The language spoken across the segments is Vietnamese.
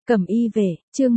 Cẩm y về, chương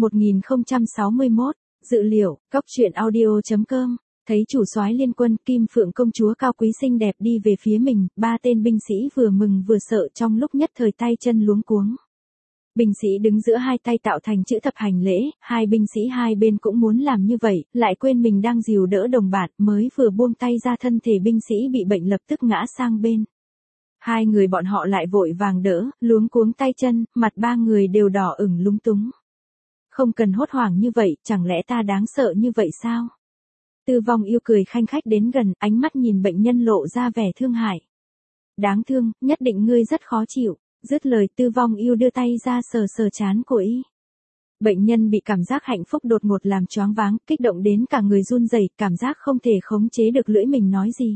1061, dự liệu, cóc truyện audio.com, thấy chủ soái liên quân Kim Phượng công chúa cao quý xinh đẹp đi về phía mình, ba tên binh sĩ vừa mừng vừa sợ trong lúc nhất thời tay chân luống cuống. Binh sĩ đứng giữa hai tay tạo thành chữ thập hành lễ, hai binh sĩ hai bên cũng muốn làm như vậy, lại quên mình đang dìu đỡ đồng bạn, mới vừa buông tay ra thân thể binh sĩ bị bệnh lập tức ngã sang bên. Hai người bọn họ lại vội vàng đỡ, luống cuống tay chân, mặt ba người đều đỏ ửng lúng túng. Không cần hốt hoảng như vậy, chẳng lẽ ta đáng sợ như vậy sao? Tư Vong Yêu cười khanh khách đến gần, ánh mắt nhìn bệnh nhân lộ ra vẻ thương hại. Đáng thương, nhất định ngươi rất khó chịu. Dứt lời Tư Vong Yêu đưa tay ra sờ sờ trán của y. Bệnh nhân bị cảm giác hạnh phúc đột ngột làm choáng váng, kích động đến cả người run rẩy, cảm giác không thể khống chế được lưỡi mình nói gì.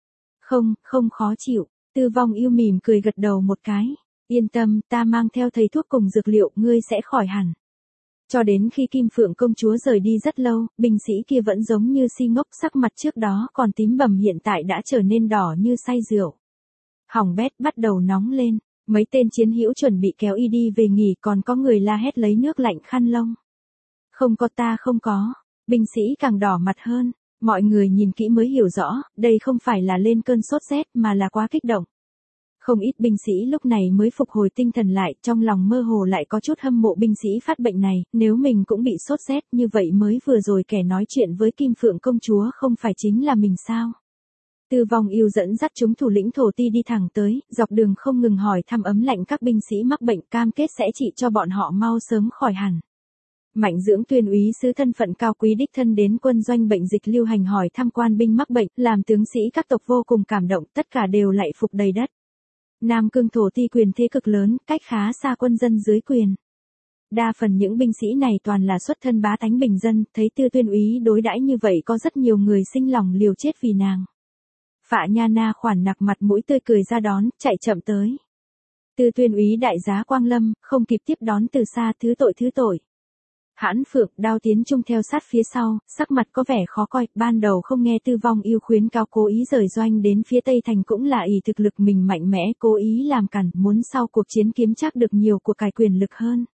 Không khó chịu. Tư Vong Yêu mỉm cười gật đầu một cái. Yên tâm, ta mang theo thầy thuốc cùng dược liệu, ngươi sẽ khỏi hẳn. Cho đến khi Kim Phượng công chúa rời đi rất lâu, binh sĩ kia vẫn giống như si ngốc, sắc mặt trước đó còn tím bầm hiện tại đã trở nên đỏ như say rượu. Hỏng bét bắt đầu nóng lên, mấy tên chiến hữu chuẩn bị kéo y đi về nghỉ, còn có người la hét lấy nước lạnh khăn lông. Không có ta không có, binh sĩ càng đỏ mặt hơn. Mọi người nhìn kỹ mới hiểu rõ, đây không phải là lên cơn sốt rét mà là quá kích động. Không ít binh sĩ lúc này mới phục hồi tinh thần lại, trong lòng mơ hồ lại có chút hâm mộ binh sĩ phát bệnh này, nếu mình cũng bị sốt rét như vậy mới vừa rồi kẻ nói chuyện với Kim Phượng công chúa không phải chính là mình sao? Tư Vong Yêu dẫn dắt chúng thủ lĩnh thổ ti đi thẳng tới, dọc đường không ngừng hỏi thăm ấm lạnh các binh sĩ mắc bệnh, cam kết sẽ trị cho bọn họ mau sớm khỏi hẳn. Mạnh Dưỡng Tuyên úy sứ thân phận cao quý đích thân đến quân doanh bệnh dịch lưu hành hỏi thăm quan binh mắc bệnh, làm tướng sĩ các tộc vô cùng cảm động, tất cả đều lạy phục đầy đất. Nam Cương thổ ti quyền thế cực lớn, cách khá xa quân dân dưới quyền. Đa phần những binh sĩ này toàn là xuất thân bá tánh bình dân, thấy Tư Tuyên úy đối đãi như vậy có rất nhiều người sinh lòng liều chết vì nàng. Phạ Nha Na khoản nặc mặt mũi tươi cười ra đón, chạy chậm tới. Tư Tuyên úy đại giá Quang Lâm, không kịp tiếp đón từ xa, thứ tội. Hãn Phượng, Đao Tiến Trung theo sát phía sau, sắc mặt có vẻ khó coi, ban đầu không nghe Tư Vong Yêu khuyến cáo cố ý rời doanh đến phía Tây Thành cũng là ỷ thực lực mình mạnh mẽ, cố ý làm cản, muốn sau cuộc chiến kiếm chắc được nhiều của cải quyền lực hơn.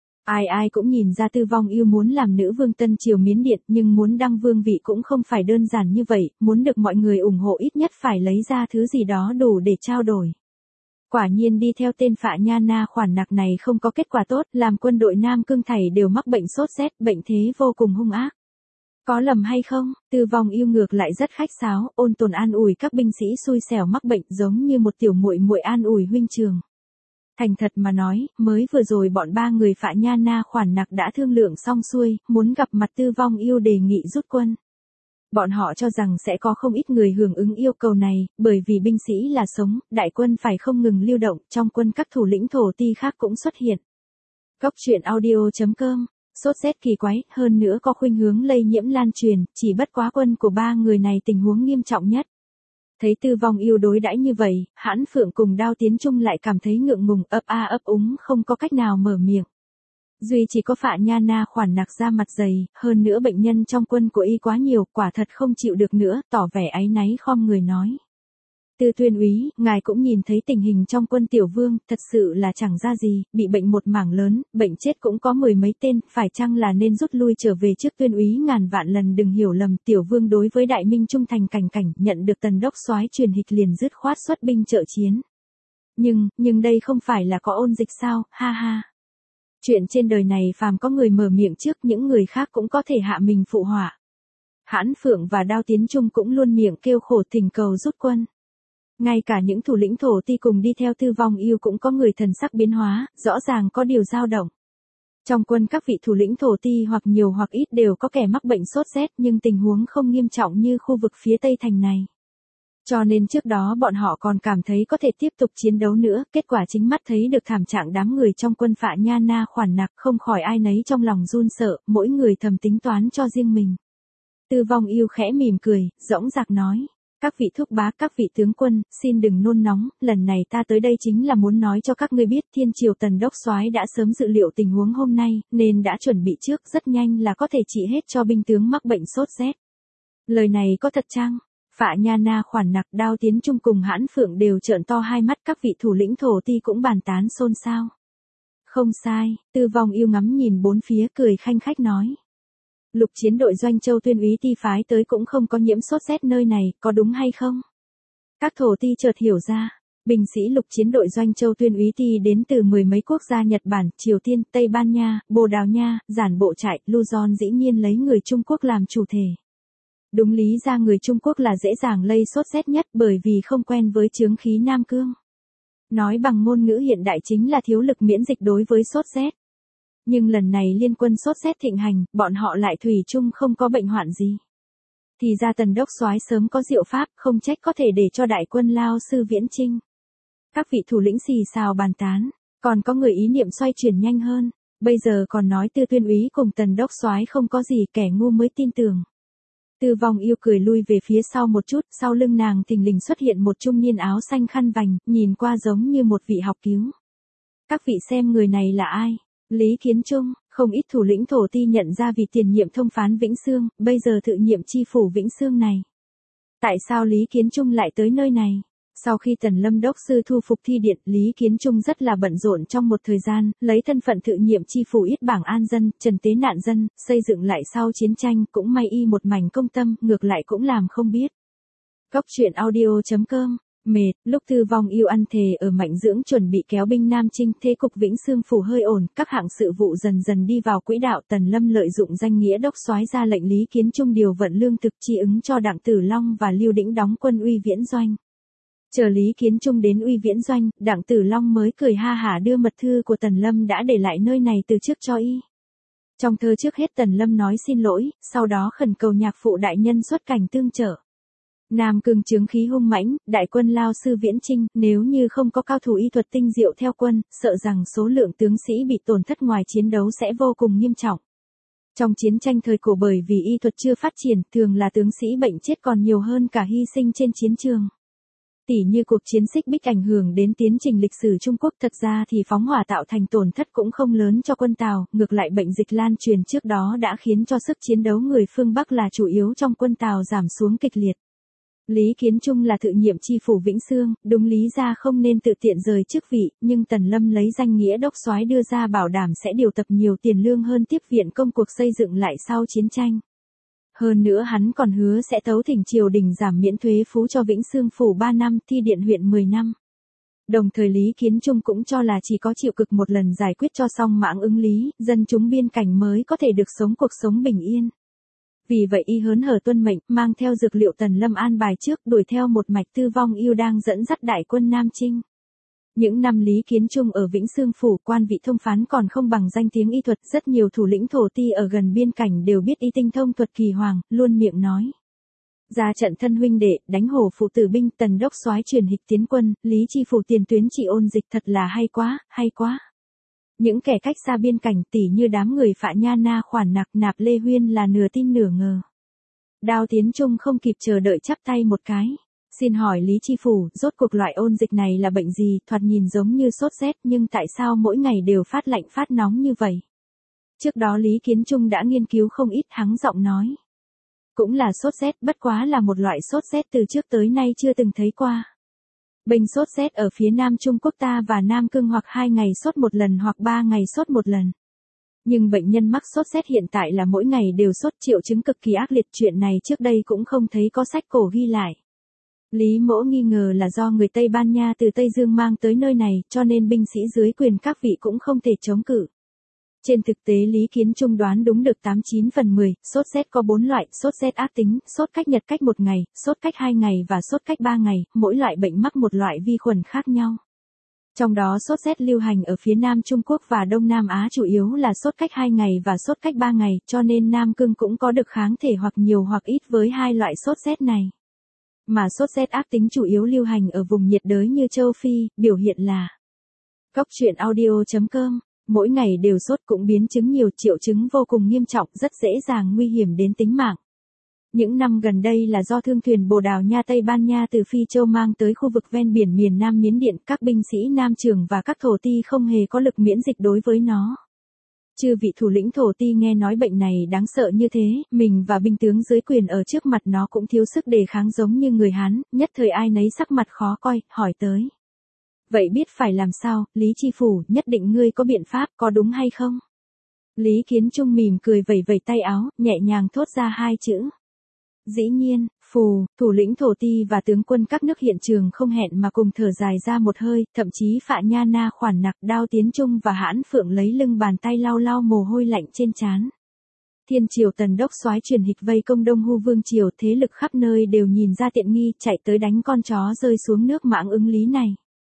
Ai cũng nhìn ra Tư Vong Yêu muốn làm nữ vương Tân Triều Miến Điện, nhưng muốn đăng vương vị cũng không phải đơn giản như vậy, muốn được mọi người ủng hộ ít nhất phải lấy ra thứ gì đó đủ để trao đổi. Quả nhiên đi theo tên Phạ Nha Na khoản nặc này không có kết quả tốt, làm quân đội Nam Cương thảy đều mắc bệnh sốt rét, bệnh thế vô cùng hung ác. Có lầm hay không, Tư Vong Yêu ngược lại rất khách sáo, ôn tồn an ủi các binh sĩ xui xẻo mắc bệnh giống như một tiểu muội muội an ủi huynh trường. Thành thật mà nói, mới vừa rồi bọn ba người Phạ Nha Na khoản nặc đã thương lượng xong xuôi, muốn gặp mặt Tư Vong Yêu đề nghị rút quân. Bọn họ cho rằng sẽ có không ít người hưởng ứng yêu cầu này, bởi vì binh sĩ là sống, đại quân phải không ngừng lưu động, trong quân các thủ lĩnh thổ ti khác cũng xuất hiện. Cóc truyện audio.com, sốt rét kỳ quái, hơn nữa có khuynh hướng lây nhiễm lan truyền, chỉ bất quá quân của ba người này tình huống nghiêm trọng nhất. Thấy Tư Vong Yêu đối đãi như vậy, Hãn Phượng cùng Đao Tiến Trung lại cảm thấy ngượng ngùng, ấp úng không có cách nào mở miệng. Duy chỉ có Phạ Nha Na khoản nặc ra mặt dày, hơn nữa bệnh nhân trong quân của y quá nhiều, quả thật không chịu được nữa, tỏ vẻ áy náy khom người nói. Tư Tuyên úy, ngài cũng nhìn thấy tình hình trong quân tiểu vương, thật sự là chẳng ra gì, bị bệnh một mảng lớn, bệnh chết cũng có mười mấy tên, phải chăng là nên rút lui trở về trước. Tuyên úy ngàn vạn lần đừng hiểu lầm, tiểu vương đối với đại minh trung thành cảnh, nhận được Tần đốc soái truyền hịch liền dứt khoát xuất binh trợ chiến. Nhưng đây không phải là có ôn dịch sao, ha ha. Chuyện trên đời này phàm có người mở miệng trước, những người khác cũng có thể hạ mình phụ họa. Hãn Phượng và Đao Tiến Trung cũng luôn miệng kêu khổ thỉnh cầu rút quân. Ngay cả những thủ lĩnh thổ ti cùng đi theo Tư Vong Yêu cũng có người thần sắc biến hóa, rõ ràng có điều dao động. Trong quân các vị thủ lĩnh thổ ti hoặc nhiều hoặc ít đều có kẻ mắc bệnh sốt rét, nhưng tình huống không nghiêm trọng như khu vực phía Tây Thành này. Cho nên trước đó bọn họ còn cảm thấy có thể tiếp tục chiến đấu nữa, kết quả chính mắt thấy được thảm trạng đám người trong quân Phạ Nha Na khoản nặc, không khỏi ai nấy trong lòng run sợ, mỗi người thầm tính toán cho riêng mình. Tư Vong Yêu khẽ mỉm cười, dõng dạc nói, các vị thúc bá, các vị tướng quân, xin đừng nôn nóng, lần này ta tới đây chính là muốn nói cho các ngươi biết Thiên Triều Tần đốc soái đã sớm dự liệu tình huống hôm nay, nên đã chuẩn bị trước, rất nhanh là có thể trị hết cho binh tướng mắc bệnh sốt rét. Lời này có thật chăng? Phạ Nha Na khoản nặc, Đao Tiến Trung cùng Hãn Phượng đều trợn to hai mắt, các vị thủ lĩnh thổ ti cũng bàn tán xôn xao. Không sai, Tư Vong Yêu ngắm nhìn bốn phía cười khanh khách nói. Lục chiến đội Doanh Châu Tuyên úy Ti phái tới cũng không có nhiễm sốt rét nơi này, có đúng hay không? Các thổ ti chợt hiểu ra. Binh sĩ lục chiến đội Doanh Châu Tuyên úy Ti đến từ mười mấy quốc gia Nhật Bản, Triều Tiên, Tây Ban Nha, Bồ Đào Nha, Giản Bộ Trại, Luzon dĩ nhiên lấy người Trung Quốc làm chủ thể. Đúng lý ra người Trung Quốc là dễ dàng lây sốt rét nhất bởi vì không quen với chướng khí Nam Cương. Nói bằng ngôn ngữ hiện đại chính là thiếu lực miễn dịch đối với sốt rét. Nhưng lần này liên quân sốt rét thịnh hành, bọn họ lại thủy chung không có bệnh hoạn gì. Thì ra Tần đốc soái sớm có diệu pháp, không trách có thể để cho đại quân Lao sư viễn chinh. Các vị thủ lĩnh xì xào bàn tán, còn có người ý niệm xoay chuyển nhanh hơn, bây giờ còn nói Tư Tuyên úy cùng Tần đốc soái không có gì, kẻ ngu mới tin tưởng. Tư Vong Yêu cười lui về phía sau một chút, sau lưng nàng thình lình xuất hiện một trung niên áo xanh khăn vành, nhìn qua giống như một vị học cứu. Các vị xem người này là ai? Lý Kiến Trung. Không ít thủ lĩnh thổ ti nhận ra vị tiền nhiệm thông phán Vĩnh Xương, bây giờ thự nhiệm chi phủ Vĩnh Xương này. Tại sao Lý Kiến Trung lại tới nơi này? Sau khi Tần Lâm đốc sư thu phục thi điện, Lý Kiến Trung rất là bận rộn trong một thời gian, lấy thân phận thự nhiệm chi phủ yết bảng an dân, trần tế nạn dân, xây dựng lại sau chiến tranh, cũng may y một mảnh công tâm, ngược lại cũng làm không biết. Cóc truyện audio.com. Mệt, lúc Tư Vong Yêu ăn thề ở Mạnh Dưỡng chuẩn bị kéo binh Nam Chinh, thế cục Vĩnh Xương phủ hơi ổn, các hạng sự vụ dần dần đi vào quỹ đạo. Tần Lâm lợi dụng danh nghĩa đốc soái ra lệnh Lý Kiến Trung điều vận lương thực chi ứng cho Đặng Tử Long và Lưu Đĩnh đóng quân Uy Viễn Doanh. Chờ Lý Kiến Trung đến Uy Viễn Doanh, Đặng Tử Long mới cười ha hả đưa mật thư của Tần Lâm đã để lại nơi này từ trước cho y. Trong thơ trước hết Tần Lâm nói xin lỗi, sau đó khẩn cầu nhạc phụ đại nhân xuất cảnh tương trợ. Nam Cương chướng khí hung mãnh, đại quân Lao sư viễn chinh, nếu như không có cao thủ y thuật tinh diệu theo quân, sợ rằng số lượng tướng sĩ bị tổn thất ngoài chiến đấu sẽ vô cùng nghiêm trọng. Trong chiến tranh thời cổ bởi vì y thuật chưa phát triển, thường là tướng sĩ bệnh chết còn nhiều hơn cả hy sinh trên chiến trường. Tỉ như cuộc chiến Xích Bích ảnh hưởng đến tiến trình lịch sử Trung Quốc, thật ra thì phóng hỏa tạo thành tổn thất cũng không lớn cho quân Tào, ngược lại bệnh dịch lan truyền trước đó đã khiến cho sức chiến đấu người phương Bắc là chủ yếu trong quân Tào giảm xuống kịch liệt. Lý Kiến Trung là thự nhiệm chi phủ Vĩnh Xương, đúng lý ra không nên tự tiện rời chức vị, nhưng Tần Lâm lấy danh nghĩa đốc soái đưa ra bảo đảm sẽ điều tập nhiều tiền lương hơn tiếp viện công cuộc xây dựng lại sau chiến tranh. Hơn nữa hắn còn hứa sẽ tấu thỉnh triều đình giảm miễn thuế phú cho Vĩnh Xương phủ 3 năm, thi điện huyện 10 năm. Đồng thời Lý Kiến Trung cũng cho là chỉ có chịu cực một lần giải quyết cho xong mãng ứng lý, dân chúng biên cảnh mới có thể được sống cuộc sống bình yên. Vì vậy y hớn hở tuân mệnh, mang theo dược liệu Tần Lâm an bài trước, đuổi theo một mạch Tư Vong Yêu đang dẫn dắt đại quân Nam Chinh. Những năm Lý Kiến Trung ở Vĩnh Xương phủ, quan vị thông phán còn không bằng danh tiếng y thuật, rất nhiều thủ lĩnh thổ ti ở gần biên cảnh đều biết y tinh thông thuật kỳ hoàng, luôn miệng nói. Ra trận thân huynh đệ, đánh hổ phụ tử binh, Tần đốc soái truyền hịch tiến quân, Lý chi phủ tiền tuyến trị ôn dịch, thật là hay quá, hay quá. Những kẻ cách xa biên cảnh tỉ như đám người Phạ Nha Na khoản nặc Nạp Lê Huyên là nửa tin nửa ngờ. Đao Tiến Trung không kịp chờ đợi chắp tay một cái. Xin hỏi Lý chi phủ, rốt cuộc loại ôn dịch này là bệnh gì, thoạt nhìn giống như sốt rét nhưng tại sao mỗi ngày đều phát lạnh phát nóng như vậy? Trước đó Lý Kiến Trung đã nghiên cứu không ít, hắng giọng nói. Cũng là sốt rét, bất quá là một loại sốt rét từ trước tới nay chưa từng thấy qua. Bệnh sốt rét ở phía Nam Trung Quốc ta và Nam Cương hoặc 2 ngày sốt một lần hoặc 3 ngày sốt một lần. Nhưng bệnh nhân mắc sốt rét hiện tại là mỗi ngày đều sốt, triệu chứng cực kỳ ác liệt, chuyện này trước đây cũng không thấy có sách cổ ghi lại. Lý Mỗ nghi ngờ là do người Tây Ban Nha từ Tây Dương mang tới nơi này, cho nên binh sĩ dưới quyền các vị cũng không thể chống cự. Trên thực tế Lý Kiến Trung đoán đúng được 89 phần 10, sốt rét có 4 loại, sốt rét ác tính, sốt cách nhật cách 1 ngày, sốt cách 2 ngày và sốt cách 3 ngày, mỗi loại bệnh mắc một loại vi khuẩn khác nhau. Trong đó sốt rét lưu hành ở phía Nam Trung Quốc và Đông Nam Á chủ yếu là sốt cách 2 ngày và sốt cách 3 ngày, cho nên Nam Cương cũng có được kháng thể hoặc nhiều hoặc ít với hai loại sốt rét này. Mà sốt rét ác tính chủ yếu lưu hành ở vùng nhiệt đới như châu Phi, biểu hiện là Cóc truyện audio.com. Mỗi ngày đều sốt cũng biến chứng nhiều, triệu chứng vô cùng nghiêm trọng, rất dễ dàng nguy hiểm đến tính mạng. Những năm gần đây là do thương thuyền Bồ Đào Nha Tây Ban Nha từ Phi Châu mang tới khu vực ven biển miền Nam Miến Điện, các binh sĩ Nam Trường và các thổ ti không hề có lực miễn dịch đối với nó. Chư vị thủ lĩnh thổ ti nghe nói bệnh này đáng sợ như thế, mình và binh tướng dưới quyền ở trước mặt nó cũng thiếu sức đề kháng giống như người Hán, nhất thời ai nấy sắc mặt khó coi, hỏi tới. Vậy biết phải làm sao, Lý Chi Phủ, nhất định ngươi có biện pháp, có đúng hay không? Lý Kiến Trung mỉm cười vẩy vẩy tay áo, nhẹ nhàng thốt ra hai chữ. Dĩ nhiên, phù, thủ lĩnh thổ ti và tướng quân các nước hiện trường không hẹn mà cùng thở dài ra một hơi, thậm chí Phạ Nha Na khoản nặc, Đao Tiến Trung và Hãn Phượng lấy lưng bàn tay lau lau mồ hôi lạnh trên trán. Thiên triều Tần đốc soái truyền hịch vây công Đông Hu vương triều, thế lực khắp nơi đều nhìn ra tiện nghi, chạy tới đánh con chó rơi xuống nước mãng ứng lý này.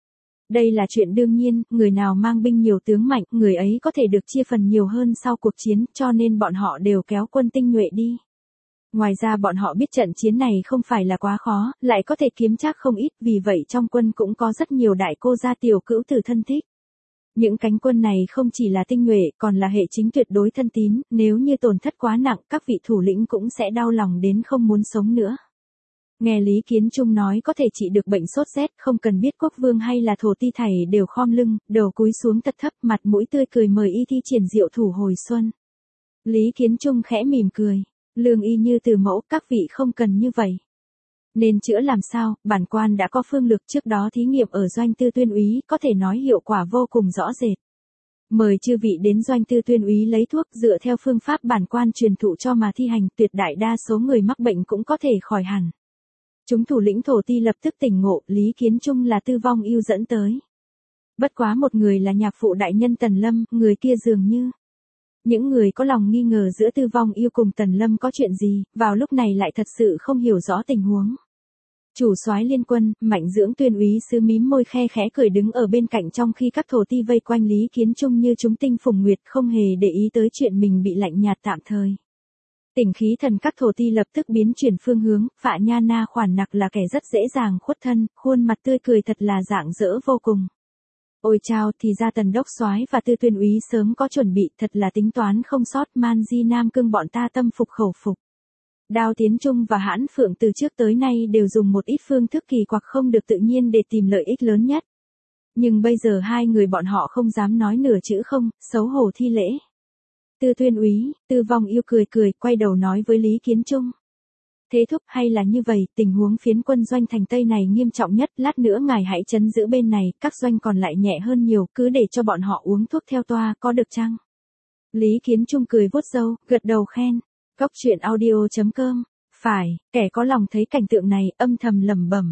Đây là chuyện đương nhiên, người nào mang binh nhiều tướng mạnh, người ấy có thể được chia phần nhiều hơn sau cuộc chiến, cho nên bọn họ đều kéo quân tinh nhuệ đi. Ngoài ra bọn họ biết trận chiến này không phải là quá khó, lại có thể kiếm trác không ít, vì vậy trong quân cũng có rất nhiều đại cô gia tiểu cữu tử thân thích. Những cánh quân này không chỉ là tinh nhuệ, còn là hệ chính tuyệt đối thân tín, nếu như tổn thất quá nặng, các vị thủ lĩnh cũng sẽ đau lòng đến không muốn sống nữa. Nghe Lý Kiến Trung nói có thể trị được bệnh sốt rét, không cần biết quốc vương hay là thổ ti thầy đều khom lưng, đầu cúi xuống thật thấp, mặt mũi tươi cười mời y thi triển diệu thủ hồi xuân. Lý Kiến Trung khẽ mỉm cười, lương y như từ mẫu, các vị không cần như vậy. Nên chữa làm sao, bản quan đã có phương lược, trước đó thí nghiệm ở doanh tư tuyên úy, có thể nói hiệu quả vô cùng rõ rệt. Mời chư vị đến doanh tư tuyên úy lấy thuốc, dựa theo phương pháp bản quan truyền thụ cho mà thi hành, tuyệt đại đa số người mắc bệnh cũng có thể khỏi hẳn. Chúng thủ lĩnh thổ ti lập tức tỉnh ngộ, Lý Kiến Trung là Tư Vong Ưu dẫn tới. Bất quá một người là nhạc phụ đại nhân Tần Lâm, người kia dường như. Những người có lòng nghi ngờ giữa Tư Vong Ưu cùng Tần Lâm có chuyện gì, vào lúc này lại thật sự không hiểu rõ tình huống. Chủ soái liên quân, Mạnh Dưỡng tuyên úy sứ mím môi khe khẽ cười đứng ở bên cạnh, trong khi các thổ ti vây quanh Lý Kiến Trung như chúng tinh phùng nguyệt, không hề để ý tới chuyện mình bị lạnh nhạt tạm thời. Tỉnh khí thần các thổ ti lập tức biến chuyển phương hướng, Phạ Nha Na khoản nặc là kẻ rất dễ dàng khuất thân, khuôn mặt tươi cười thật là rạng rỡ vô cùng. Ôi chao, thì ra Tần đốc soái và Tư tuyên úy sớm có chuẩn bị, thật là tính toán không sót, Man Di Nam Cương bọn ta tâm phục khẩu phục. Đao Tiến Trung và Hãn Phượng từ trước tới nay đều dùng một ít phương thức kỳ quặc không được tự nhiên để tìm lợi ích lớn nhất. Nhưng bây giờ hai người bọn họ không dám nói nửa chữ không, xấu hổ thi lễ. Tư tuyên úy, Tư Vong Ưu cười cười, quay đầu nói với Lý Kiến Trung. Thế thúc, hay là như vậy, tình huống phiến quân doanh thành Tây này nghiêm trọng nhất, lát nữa ngài hãy trấn giữ bên này, các doanh còn lại nhẹ hơn nhiều, cứ để cho bọn họ uống thuốc theo toa, có được chăng? Lý Kiến Trung cười vuốt râu, gật đầu khen. Góc truyện audio.com. Phải, kẻ có lòng thấy cảnh tượng này, âm thầm lẩm bẩm.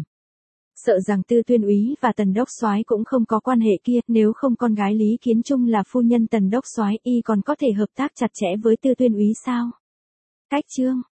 Sợ rằng Tư tuyên úy và Tần đốc soái cũng không có quan hệ kia, nếu không con gái Lý Kiến Trung là phu nhân Tần đốc soái, y còn có thể hợp tác chặt chẽ với Tư tuyên úy sao? Cách chương